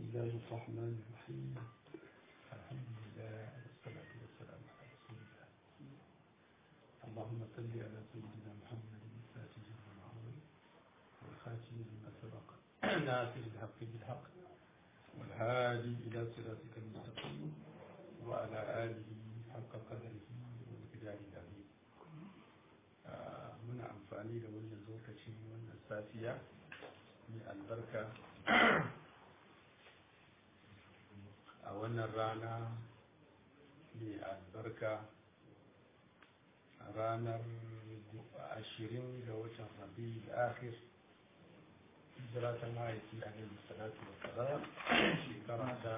الله الرحمن الرحيم. الحمد لله والصلاة والسلام على رسول الله. اللهم صل على سيدنا محمد الفاتح لما أغلق والخاتم لما سبق ناصر الحق بالحق والهادي إلى صراطك المستقيم وعلى آله حق قدره ومقداره العظيم. muna amfani da wannan lokaci wannan safiya mai albarka a wannan rana mai albarka a ranar 20 ga watan rabi'ul akhir hijira ta mahaifi alaihi salatu wa salam shekara ta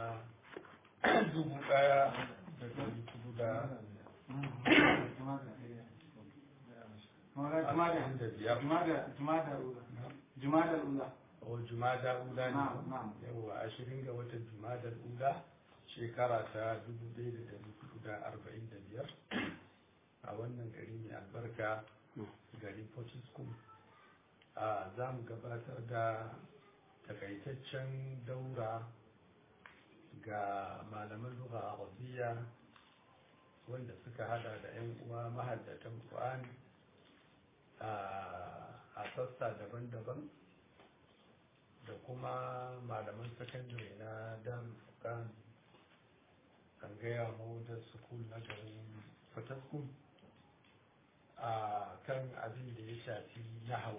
1400 yawa 20 ga watan jumadal ula shekara ta 1445 a wannan gari mai albarka garin Fortescue. Za mu gabatar da takaitaccen daura ga malaman lugha arabiya wanda suka hada da 'yan uwa mahaddatan Qur'ani a sassa daban-daban da kuma malaman sakandare na Darul Furqan tsangaya mawudar sukul na garin Fortescue a kan abin da ya shafi nahau.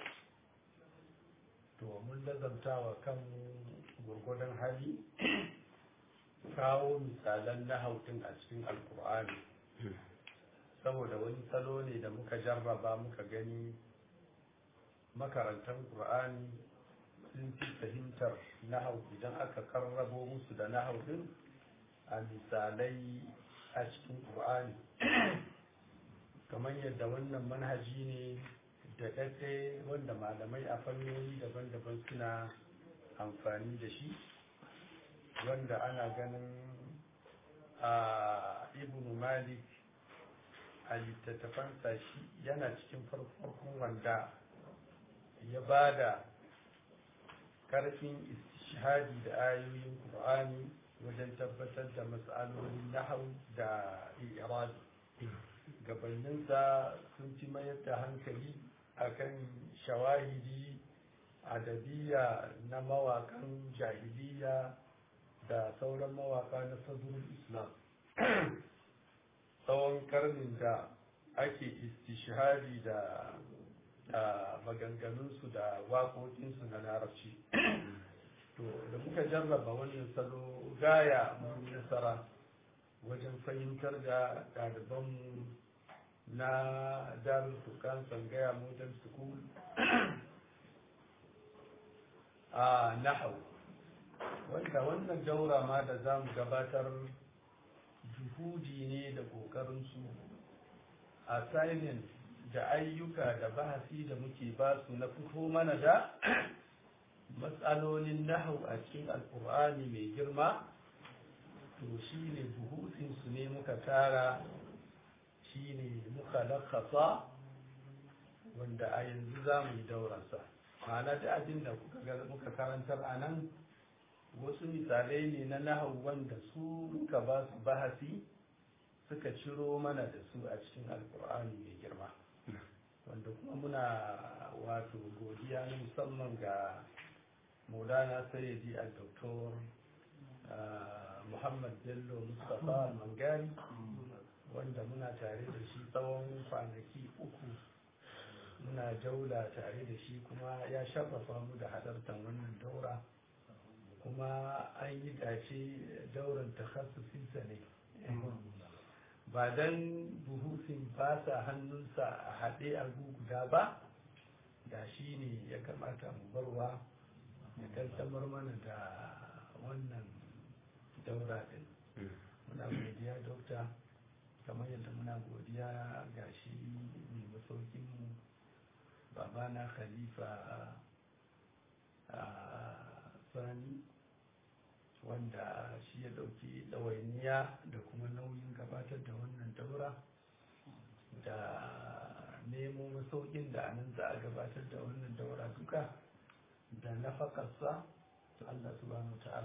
To mun lazamtawa kan gurgudan hali kawo misalan nahau din a cikin alkur'ani saboda wani salo ne da muka jarraba muka gani makarantar qur'ani sun fi fahimtar nahau idan aka karrabo musu da nahau din a misalai a cikin qur'ani kamar yadda wannan manhaji ne da daɗe wanda malamai a fannoni daban-daban suna amfani da shi wanda ana ganin a ibn malik a littattafansa shi yana cikin farkon wanda ya ba da ƙarfin istishhadi da ayoyin ƙur'ani wajen tabbatar da matsalolin nahau da i'rabi. Gabaninsa sun ci mayar da hankali akan shawahidi adabiya na mawakan jahiliya da sauran mawaka na sadrul islam tsawon karnin da ake istishhadi da maganganunsu da waƙoƙinsu na larabci. To da muka jarraba wannan salo gaya mun nasara wajen fahimtar da ɗalibanmu na Darul Furqan tsangaya modern school a nahau, wanda wannan daura ma da za mu gabatar juhudi ne da ƙoƙarinsu assignment da ayyuka da bahasi da muke ba su na fito mana da matsalolin nahau a cikin alkur'ani mai girma. To shi ne buhusinsu ne muka tara, shi ne muka lakasa wanda a yanzu za mu yi daurarsa. Ma'ana da abin da muka karantar a nan wasu misalai ne na nahau wanda su muka ba su bahasi suka ciro mana da su a cikin alkur'ani mai girma, wanda kuma muna wato godiya na musamman ga maulana sayyidi al-doktor Muhammad Bello Mustapha Mangari, wanda muna tare da shi tsawon kwanaki 3 muna jaula tare da shi, kuma ya sharrafa mu da halartar wannan daura, kuma an yi dace dauran takhassusinsa ne ba dan buhusin fasa hannunsa a haɗe a guguda ba da shi ne ya kamata mu barwa ya kaddamar mana da wannan daura din. Muna godiya dokta, kamar yadda muna godiya ga shi mai masaukinmu babana khalifa sani, wanda shi ya dauki ɗawainiya da kuma nauyin gabatar da wannan daura da nemo masaukin da anan za a gabatar da wannan daura duka da nafakarsa. Allah subhanahu ta'ala ya sa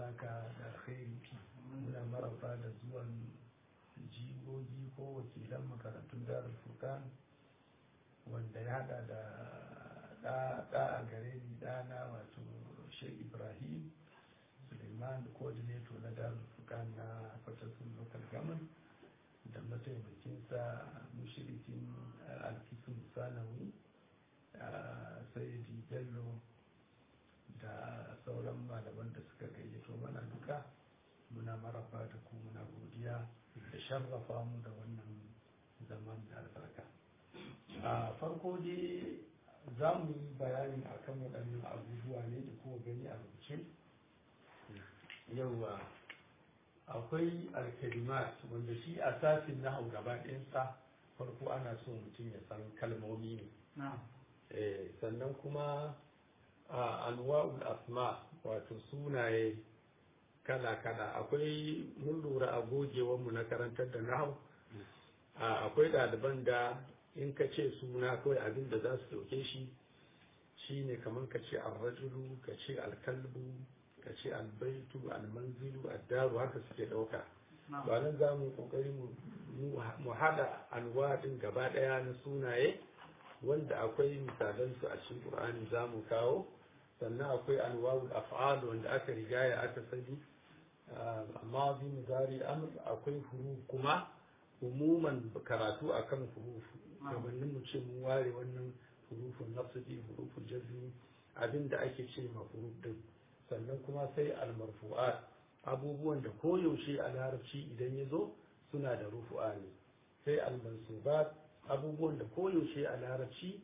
saka da alkhairi. Muna maraba da zuwan jigogi ko wakilan makarantun Darul Furqan wanda ya hada da a gare ni ɗana wato Sheikh Ibrahim Suleiman, coordinator na Darul Furqan na Fatasun Local Government, da mataimakinsa mushirikin alkisun sanawi Sayyidi Bello, da sauran malaman da suka gayyato mana duka. Muna maraba da ku, muna godiya da sharrafa mu da wannan zaman da albarka. A farko dai za mu yi bayani akan waɗannan abubuwa ne da kuma gani a rubuce. Yauwa akwai alkalimat wanda shi asasin nahau gaba ɗayansa farko ana so mutum ya san kalmomi ne. Sannan kuma anwa'ul asma wato sunaye kala-kala. Akwai mun lura a gogewarmu na karantar da nahau akwai ɗaliban da in ka ce suna kawai abin da za su ɗauke shi shine kamar ka ce arrajulu, ka ce alkalbu, ka ce albaitu, almanzilu, addaru, haka suke ɗauka. Ba nan za mu ƙoƙari mu haɗa anwa ɗin gaba ɗaya na sunaye wanda akwai misalansu a cikin Qur'ani za mu kawo. Sannan akwai anwa'ul af'al wanda aka rigaya aka sani, amma bi mudari amr akwai huruf kuma umuman karatu akan huruf. Gabanin mu ce mun ware wannan hurufun nasbi, hurufun jazmi, abin da ake ce ma huruf din. Sannan kuma sai almarfu'at, abubuwan da koyaushe a larabci idan ya zo suna da rufu'a ne. Sai almansubat, abubuwan da koyaushe a larabci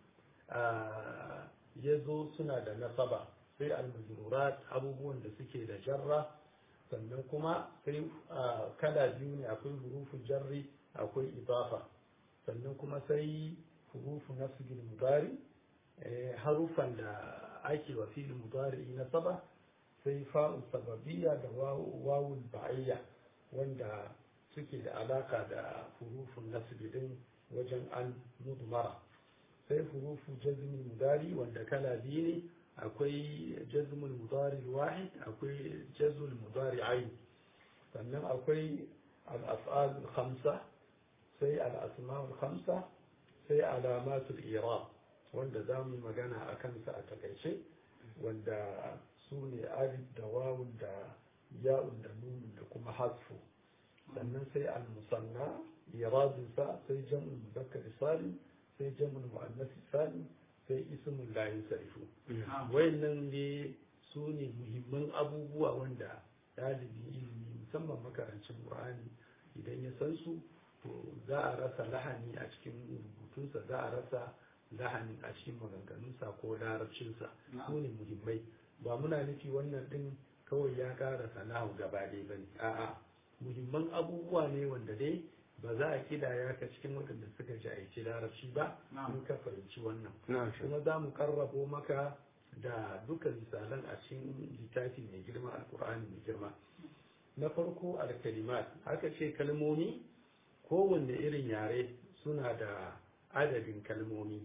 ya zo suna da nasaba. Sai almajrurat, abubuwan da suke da jarra. Sannan kuma sai kala biyu ne, akwai hurufun jarri, akwai idafa. Sannan kuma sai hurufu nasbil mudari, harufan da ake wa fi'il mudari nasaba. Sai fa'u sababiyya da wawul ba'iyya wanda suke da alaka da hurufun nasbi din wajen an mudmara. Sai hurufu jazmul mudari wanda kala biyu ne, akwai jazmul mudari wahid, akwai jazmul mudari ayn. Sannan akwai al-af'al khamsa, sai al-asma'ul khamsa, sai alamatul i'rab wanda zamu magana akan sa a takaice, wanda su ne alif da wawun da ya'un da nunun da kuma hasfu. Sannan sai al-musanna iradinsa, sai jam'ul muzakkar salim, sai jam'ul muannas salim, sai ismul la yansarifu. Wayannan ne su ne muhimman abubuwa wanda ɗalibin ilimi musamman makarancin Qur'ani idan ya san su to za a rasa lahani a cikin rubutunsa, za a rasa lahanin a cikin maganganunsa ko larabcinsa. Su ne muhimmai. Ba muna nufi wannan din kawai ya ƙara sana'u gaba ɗaya ba ne. A'a, muhimman abubuwa ne wanda dai ba za a kidaya ka cikin waɗanda suka jahilci larabci ba in ka fahimci wannan. Kuma za mu karrabo maka da duka misalan a cikin littafi mai girma, alkur'ani mai girma. Na farko alkalimat, aka ce kalmomi, kowanne irin yare suna da adadin kalmomi.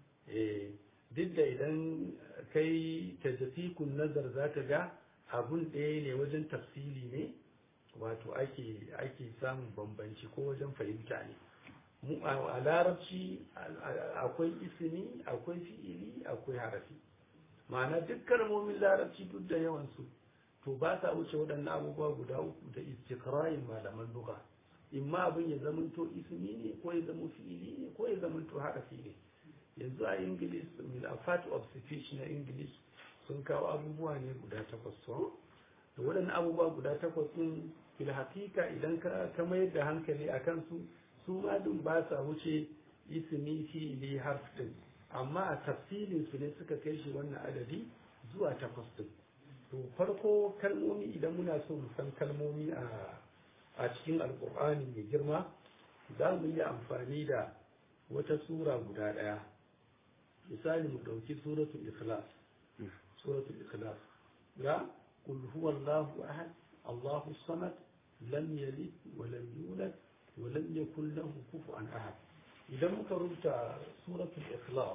Duk da idan kai tajafikun nazar za ka ga abun ɗaya ne, wajen tafsili ne, wato ake samun bambanci ko wajen fahimta ne. Mu a larabci akwai ismi, akwai fi'ili, akwai harafi. Ma'ana duk kalmomin larabci duk da yawansu to ba sa wuce waɗannan abubuwa guda uku da istiqra'in malaman lugha. Imma abin ya zamanto ismi ne, ko ya zama fi'ili ne, ko ya zamanto harafi ne. Yanzu a English, a part of speech na English sun kawo abubuwa ne guda 8. Da waɗannan abubuwa guda 8 ɗin fil hakika idan ka mayar da hankali a kansu, su ma dun ba sa wuce ismi, fi'ili, harf din. Amma a tafsilin su ne suka kai shi wannan adadi zuwa 8 din. To farko kalmomi, idan muna so mu san kalmomi a cikin alkur'ani mai girma, za mu yi amfani da wata sura guda ɗaya. Misali mu ɗauki suratul ikhlas. Suratul ikhlas ga qul huwallahu ahad, Allahu samad, lam yalid wa lam yulad wa lam yakul lahu kufuwan ahad. Idan muka rubuta suratul ikhlas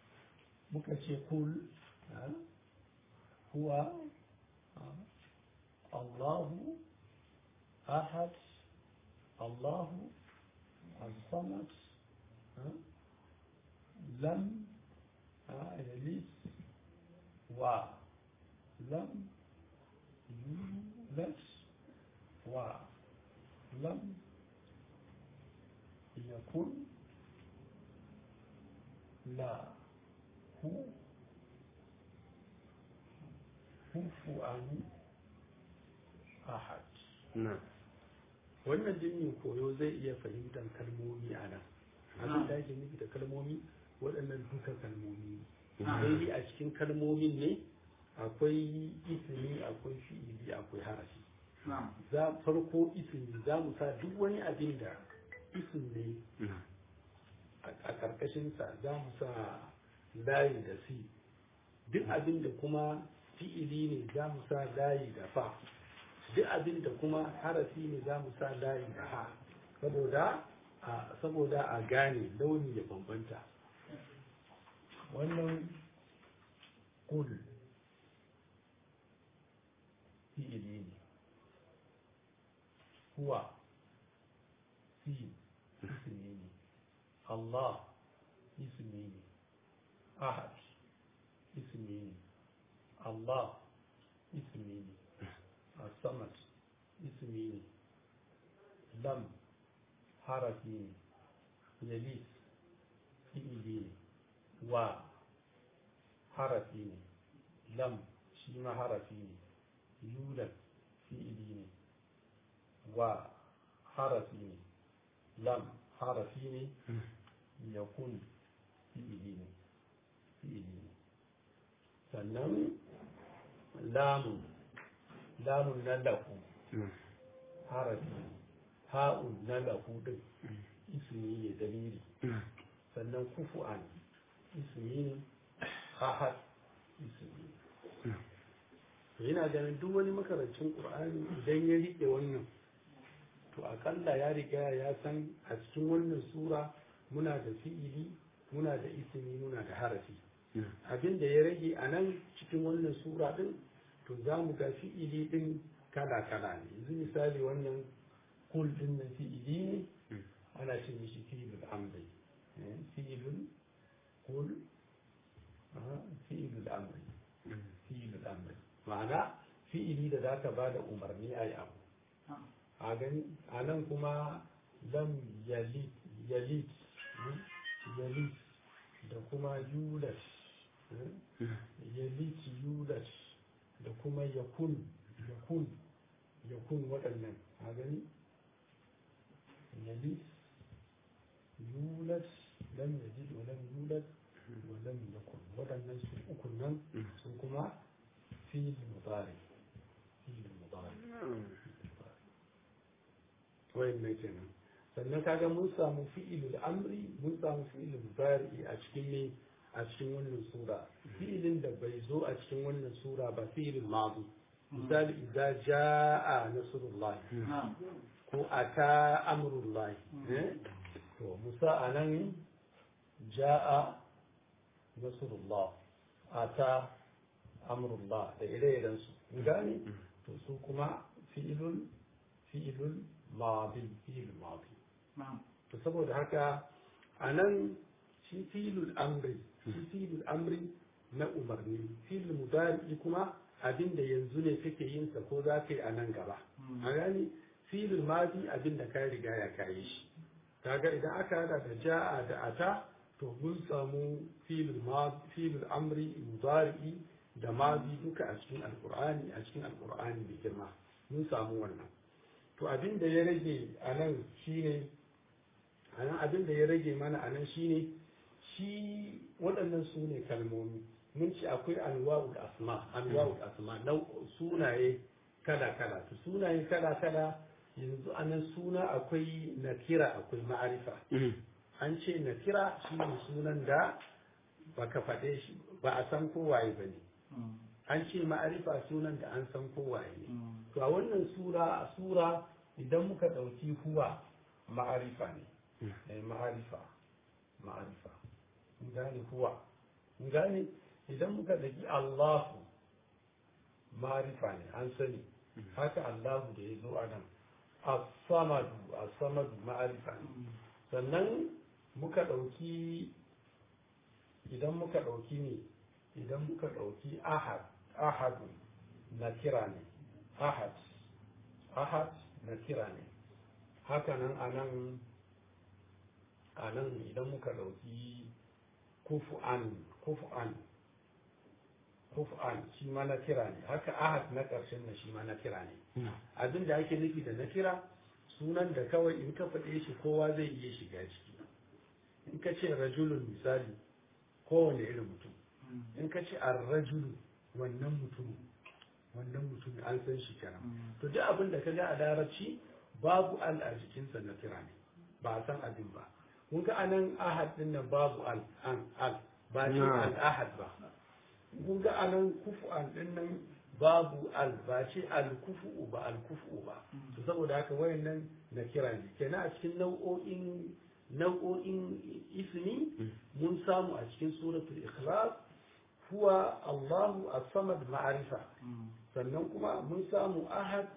muka ce kul huwa Allahu ahad, Allahu as-samad, lam yalid wa lam yulad wa lam yakun lahu kufuwan ahad. Wannan jinnin koyo zai iya fahimtar kalmomi a nan. Abin da ake nufi da kalmomi waɗannan duka kalmomi ne. Sai a cikin kalmomin ne akwai ismi, akwai fi'ili, akwai harafi. Farko ismi za mu sa duk wani abin da ismi ne a ƙarƙashinsa za mu sa layi da si. Duk abin da kuma fi'ili ne za mu sa layi da fa. Duk abin da kuma harafi ne za mu sa layi da ha. Saboda a gane launi ya bambanta. Wannan kul fi'ili ne, huwa fi ismi ne, Allah ismi ne, ahad ismi ne, Allah ismi ne, as-samad ismi ne, lam harafi ne, yalis fi'ili ne, wa harafi ne, lam shi ma harafi ne, yulad fi'ili ne, wa harafi ne, lam harafi ne, yakun fi'ili ne. Sannan lamun na lahu harafi ne, ha'un na lahu din ismi ne dalili. Sannan kufu'an ismi ne, ahad ismi ne. Yana ganin duk wani makarancin ƙur'ani idan ya riƙe wannan to akalla ya riga ya san a cikin wannan sura muna da fi'ili, muna da ismi, muna da harafi. Abin da ya rage a nan cikin wannan sura din to za mu ga fi'ili din kala-kala ne. Yanzu misali wannan kul din na fi'ili ne, ana ce mishi fi'ilul amri. Fi'ilul kul fi'ilul amri. Fi'ilul amri. Ma'ana fi'ili da za ka ba da umarni a yi abu. A gani a nan kuma lam yalid da kuma yulad yalid yulad da kuma yakun waɗannan. A gani yalid yulad lam yalid wa lam yulad wa lam yakun waɗannan su uku nan su kuma fi'il mudari wayannan kenan. Sannan kaga mun samu fi'ilul amri, mun samu fi'ilul mudari a cikin wannan sura. Fi'ilin da bai zo a cikin wannan sura ba fi'ilul madi. Misali idza jaa nasrullah ko ata amrullah. To musa anan jaa nasrullah, ata amrullah da ire-iren su gane to su kuma fi'ilul madi. To saboda haka anan shi fi'ilul amri na umarni, fi'ilul mudari kuma abinda yanzu ne kake yin sa ko za ka yi a nan gaba. A gani fi'ilul madi abinda ka riga ya kayi shi. Kaga idan aka hada da ja'a da ata to mun samu fi'ilul amri mudari da madi duka a cikin alkur'ani mai girma mun samu wannan. To abin da ya rage a nan shine abin da ya rage mana a nan shine shi waɗannan su ne kalmomi. Mun ci akwai anwa'ul asma na sunaye kala-kala. To sunaye kala-kala yanzu a nan suna akwai nakira akwai ma'arifa. An ce nakira shi ne sunan da baka faɗe shi ba a san kowaye ba ne. An ce ma'arifa sunan da an san kowaye ne. To a wannan sura idan muka ɗauki huwa ma'arifa ne. Ma'arifa. Gane huwa. Gane idan muka ɗauki Allahu ma'arifa ne an sani. haka Allahu da ya zo a nan as-samadu ma'arifa ne sannan muka ɗauki idan muka ɗauki ahadu na kira ne ahad na kira ne hakanan a nan idan muka ɗauki kufu'an shi ma na kira ne haka ahad na ƙarshen na shi ma na kira ne abin da ake nufi da na kira sunan da kawai in ka faɗe shi kowa zai iya shiga ciki in ka ce rajulun misali kowane irin mutum in ka ce ar-rajulu wannan mutum an san shi kenan to duk abin da ka ga a larabci babu al a jikinsa na kira ne ba a san abin ba kun ga anan ahad din nan babu al ba ce al-ahad ba kun ga anan kufu'an din nan babu al ba ce al-kufu'u ba to saboda haka wayannan na kira ne kenan a cikin nau'o'in ismi mun samu a cikin suratul ikhlas huwa Allahu as-samad ma'arifa sannan kuma mun samu ahad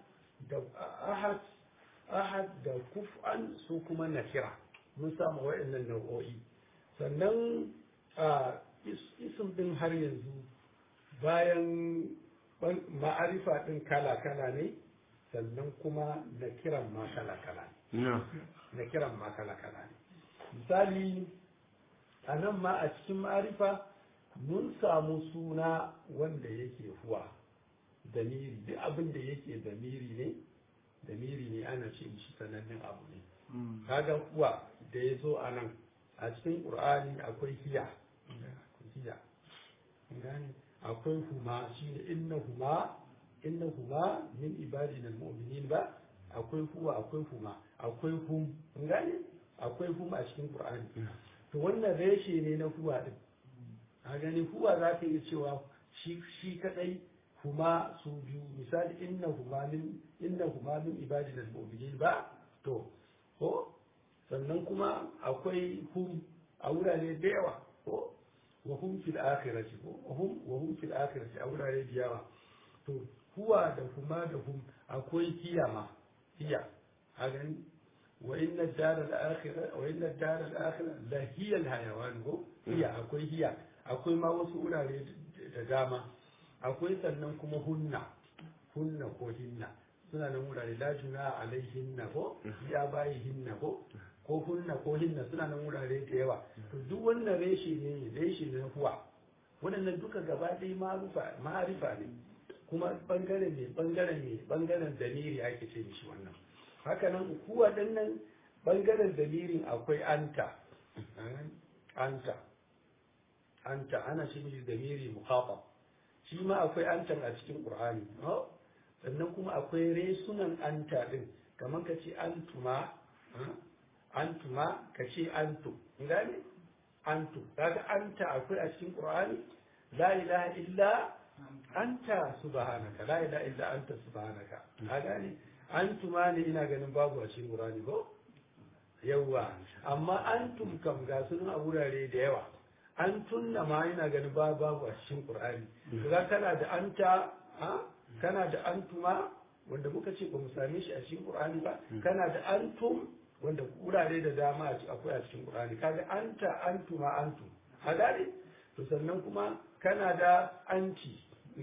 da kuf'an su kuma nakira mun samu wayannan nau'o'i sannan isim din har yanzu bayan ma'arifa din kala-kala ne sannan kuma nakiran ma kala-kala ne misali a nan ma a cikin ma'arifa mun samu suna wanda yake huwa damiri duk abin da yake damiri ne ana ce shi sanannen abu ne kaga huwa da ya zo a nan a cikin ƙur'ani akwai hiya akwai huma shine innahuma min ibadina almu'minin ba akwai huwa akwai huma akwai hum akwai hum a cikin Qur'ani to wannan reshe ne na huwa din a gani huwa za ka iya cewa shi kadai huma su biyu misali innahuma min ibadina almu'minin ba to ko sannan kuma akwai hum a wurare da yawa ko wa hum fil akhirati ko wa hum fil akhirati a wurare da yawa to huwa da huma da hum akwai hiya a gani وإن الدار الآخرة لهي الحيوان هي أكوي ما وسؤولا لداما أكوي سننكم هن suna nan wurare la juna alaihinna ko ya bayi hinna ko hunna ko hinna suna nan wurare da yawa to duk wannan reshe ne huwa wannan duka gaba ɗaya ma'arifa ne kuma bangaren damiri ake ce mishi wannan haka nan huwa din nan bangaren damirin akwai anta ana ce mishi damiri mukhatab shi ma akwai antan a cikin qur'ani sannan kuma akwai resunan anta din kamar ka ce antuma ka ce antu gane antu kaga anta akwai a cikin qur'ani la ilaha illa anta subhanaka la ilaha illa anta subhanaka ka gane antuma ne ina ganin babu a cikin qur'ani ko yawa amma antum kam ga sunan a wurare da yawa antunna ma ina ganin babu a cikin qur'ani kaga kana da anta kana da antuma wanda muka ce ba mu same shi a cikin Qur'ani ba kana da antum wanda wurare da dama akwai a cikin Qur'ani kaga anta antuma antum hadari to sannan kuma kana da anti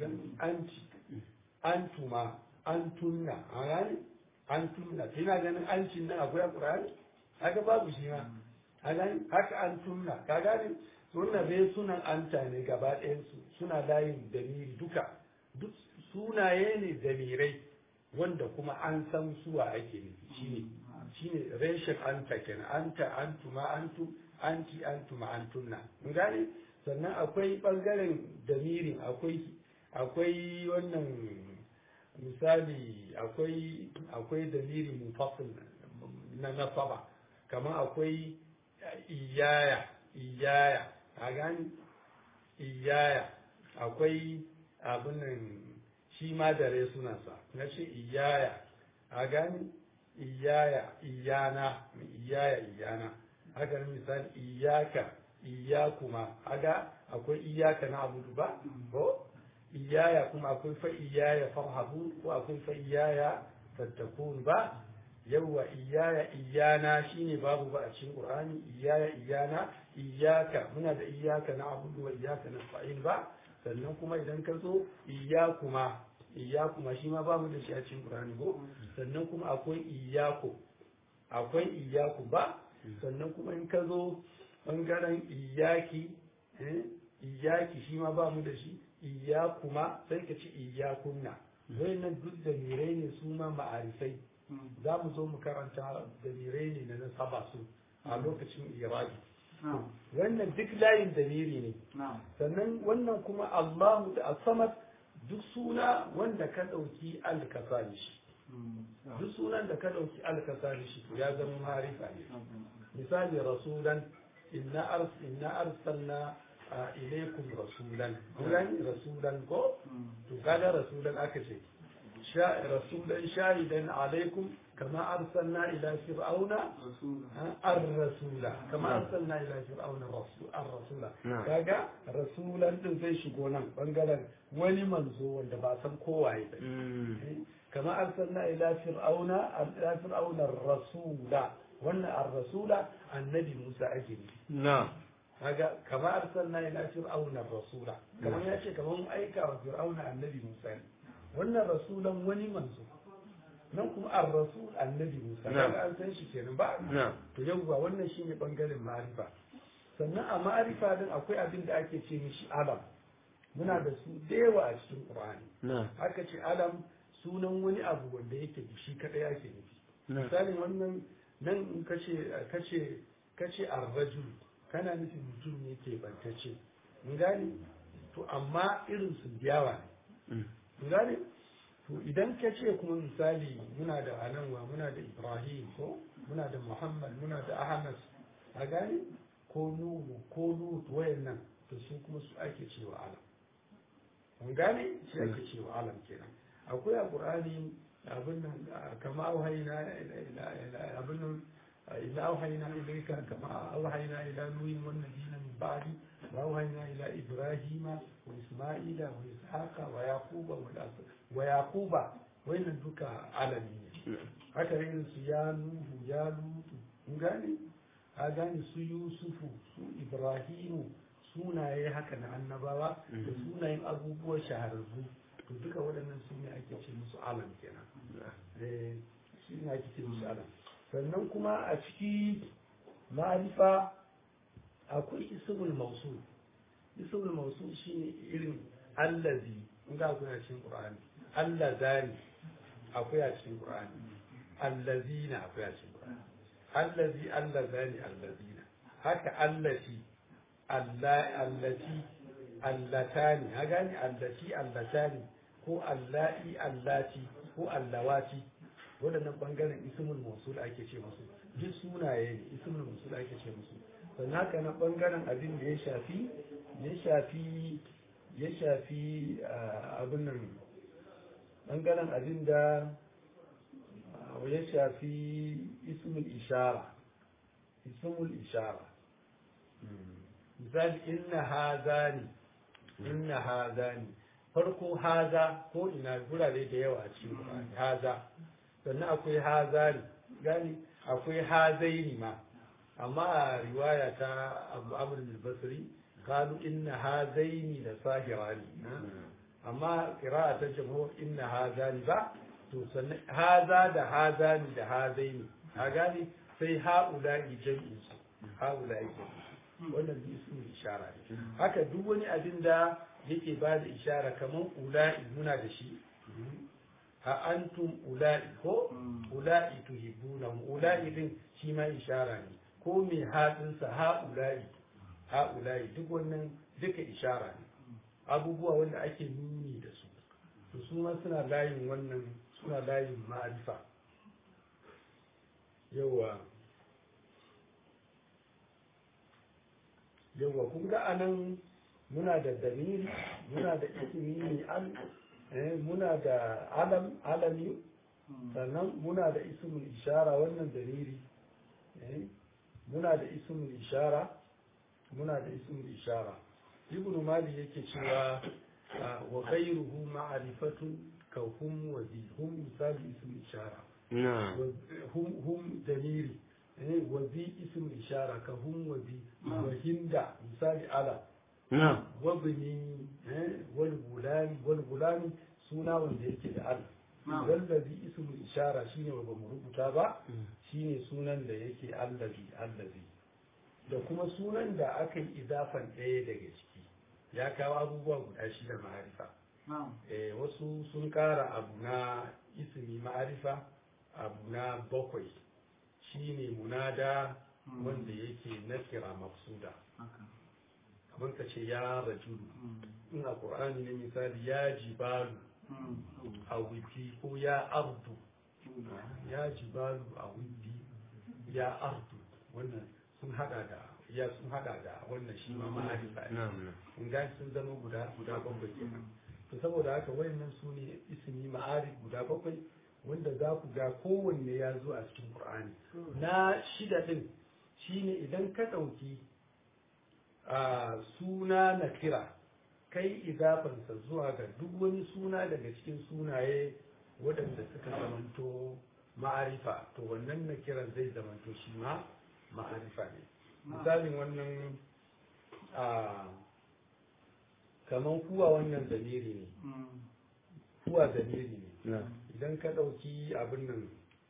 antuma antunna hadari antunna ina ganin ancin nan akwai a Qur'ani kaga babu shi ma hadari haka antunna kaga ne wannan bai sunan anta ne gaba ɗayan su suna layin damiri duka duk sunaye ne damirai wanda kuma an san suwa ake nufi shine reshen anta kenan anta antuma antum anti antuma antunna mun gane sannan akwai bangaren damirin akwai wannan misali akwai damiri munfasil na nasaba kamar akwai iyaya a gani iyaya akwai abin nan shi ma da rai sunansa na ce iyaya a gani iyana haka nan misali iyaka iyakuma aga akwai iyaka na abudu ba ko iyaya kuma akwai fa iyaya farhabun ko akwai fa iyaya fattakun ba yawwa iyaya iyana shine babu ba a cikin qur'ani iyaya iyana iyaka muna da iyaka na abudu wa iyaka nasta'in ba sannan kuma idan ka zo iyakuma shi ma babu da shi a cikin qur'ani ko sannan kuma akwai iyaku ba sannan kuma in ka zo bangaren iyaki shi ma babu da shi iyakuma sai ka ci iyakunna wayannan duk da mirai ne su ma ma'arifai za mu zo mu karanta damirai ne na nasaba su a lokacin iraki wannan duk layin damiri ne sannan wannan kuma Allahu da As-Samad duk suna wanda ka ɗauki alkasali shi duk sunan da ka ɗauki alkasali shi ya zama marifa ne misali rasulan inna arsalna ilaikum rasulan ko to kaga rasulan aka ce رسولا شاهدا عليكم كما أرسلنا إلى فرعون الرسول كما أرسلنا إلى فرعون الرسول كاجا رسولا زي شغونا بنغالا ولي منزو wanda ba san kowaye ba كما أرسلنا إلى فرعون الرسول wannan ar-rasula annabi Musa ake na'am kaga kama arsalna ila fir'auna ar-rasula kamar yace kamar mun aika wa fir'auna annabi Musa ne wannan rasulan wani manzo nan kuma ar-rasul annabi Musa kaga an san shi kenan ba to yawwa wannan shine bangaren ma'arifa sannan a ma'arifa din akwai abin da ake ce mishi alam muna da su da yawa a cikin Qur'ani aka ce alam sunan wani abu wanda yake shi kadai ake nufi misalin wannan nan in kace ar-rajul kana nufin mutum ne ke bantacce mun gane to amma irin su yawa ne gane to idan ka ce kuma misali muna da alanwa muna da ibrahim ko muna da muhammad muna da ahmad a gane ko nuhu ko lut wayannan to su kuma su ake cewa alam mun gane shi ake cewa alam kenan akwai a qur'ani abin nan kama auhayna ila abin nan ila auhayna ilayka kama auhayna ila nuhin wan nabiyina min ba'di وأوحينا إلى إبراهيم وإسماعيل وإسحاق ويعقوب وين الدك عالمين haka irin su ya nuhu ya lutu gane a gane su yusufu su ibrahimu sunaye haka na annabawa da sunayen abubuwan shahararru to duka waɗannan su ne ake ce musu alam kenan shi ne ake ce musu alam sannan kuma a ciki ma'arifa akwai ismul mausul shine irin allazi in ga akwai a cikin qur'ani allazani akwai a cikin qur'ani allazina akwai a cikin qur'ani allazi allazani allazina haka allati allati allatani ha gani allati allatani ko allai allati ko allawati wadannan bangaren ismul mausul ake ce musu duk sunaye ne ismul mausul ake ce musu sannan haka na ɓangaren abin da ya shafi abin nan ɓangaren abin da ya shafi ismul ishara misali inna hazani farko haza ko ina gurare da yawa a cikin haza sannan akwai hazari gani akwai hazaini ma amma a riwaya ta abu amr al-basri qalu inna hazaini la sahirani amma qira'a ta jamhur inna hazani ba to sannan haza da hazani da hazaini a gani sai haula'i jam'in su haula'i wannan bi ismu ishara ne haka duk wani abin da yake ba da ishara kamar ula'i muna da shi ha antum ula'i ko ula'i tuhibbunahum ula'i din shi ma ishara ne ko mai haɗinsa ha'ula'i duk wannan duka ishara ne abubuwa wanda ake nuni da su to su ma suna layin wannan suna layin ma'arifa yawa kun ga anan muna da damiri muna da ismi al muna da alami sannan muna da ismul ishara wannan damiri muna da ismul ishara ibnu mali yake cewa wa ghayruhu ma'rifatun ka hum wa zi hum misali ism ishara hum damiri wa zi ism ishara ka hum wa zi wa hinda misali ala wa bini wal gulami suna wanda yake da al wallazi ism ishara shine wa bamu rubuta ba shine sunan da yake allazi da kuma sunan da aka yi idafan ɗaya daga ciki ya kawo abubuwa guda shida ma'arifa wasu sun ƙara abu na ismi ma'arifa abu na bakwai shine munada wanda yake nakira mafsuda kamar ka ce ya rajulu in a ƙur'ani ne misali ya jibalu a wiki ko ya ardu ya jibalu a wiki ya ardu wannan sun hada da wannan shi ma ma'arifa ne in ga sun zama guda bakwai kenan to saboda haka wayannan su ne ismi ma'arif guda bakwai wanda za ku ga kowanne ya zo a cikin Qur'ani na shida din shine idan ka dauki suna na kira kai idafansa zuwa ga duk wani suna daga cikin sunaye waɗanda suka zamanto ma'arifa to wannan na kiran zai zamanto shi ma ma'arifa ne misalin wannan kaman kuwa wannan zamiri ne kuwa zamiri ne idan ka ɗauki abin nan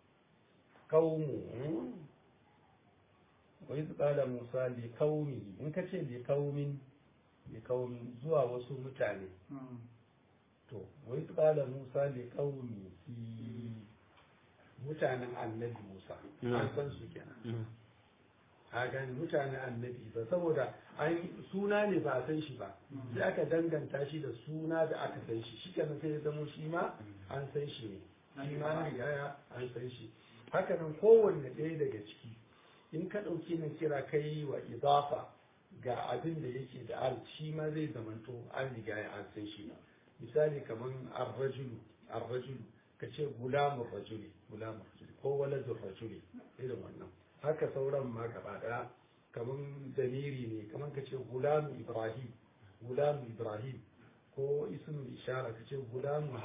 kaumu wai tsada musa li kaumi in ka ce li kaumin zuwa wasu mutane to wai tsada musa li kaumi mutanen annabi musa an san su kenan a gani mutanen annabi ba saboda an suna ne ba a san shi ba sai aka danganta shi da suna da aka san shi kenan sai ya zama shi ma an san shi ne shi ma na rigaya an san shi haka nan kowanne ɗaya daga ciki in ka ɗauki na kira kai wa idafa ga abin da yake da al shi ma zai zamanto an rigaya an san shi misali kamar arrajulu ka ce gulamur rajuli ko waladur rajuli irin wannan haka sauran ma gaba daya kamar damiri ne kamar ka ce gulamu ibrahim ko ismul ishara ka ce gulamu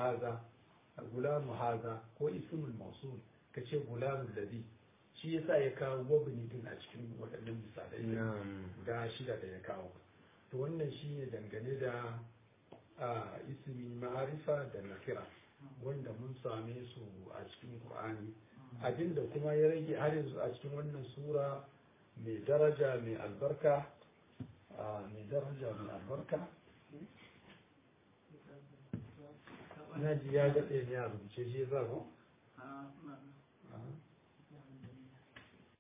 haza ko ismul mausul ka ce gulamu ladhi shi yasa ya kawo wabni din a cikin waɗannan misalai ga shida da ya kawo to wannan shine dangane da ismi ma'arifa da nakira wanda mun same su a cikin Qur'ani abinda kuma ya rage har yanzu a cikin wannan sura mai daraja mai albarka na ji ya daɗe ne a rubuce shi za ku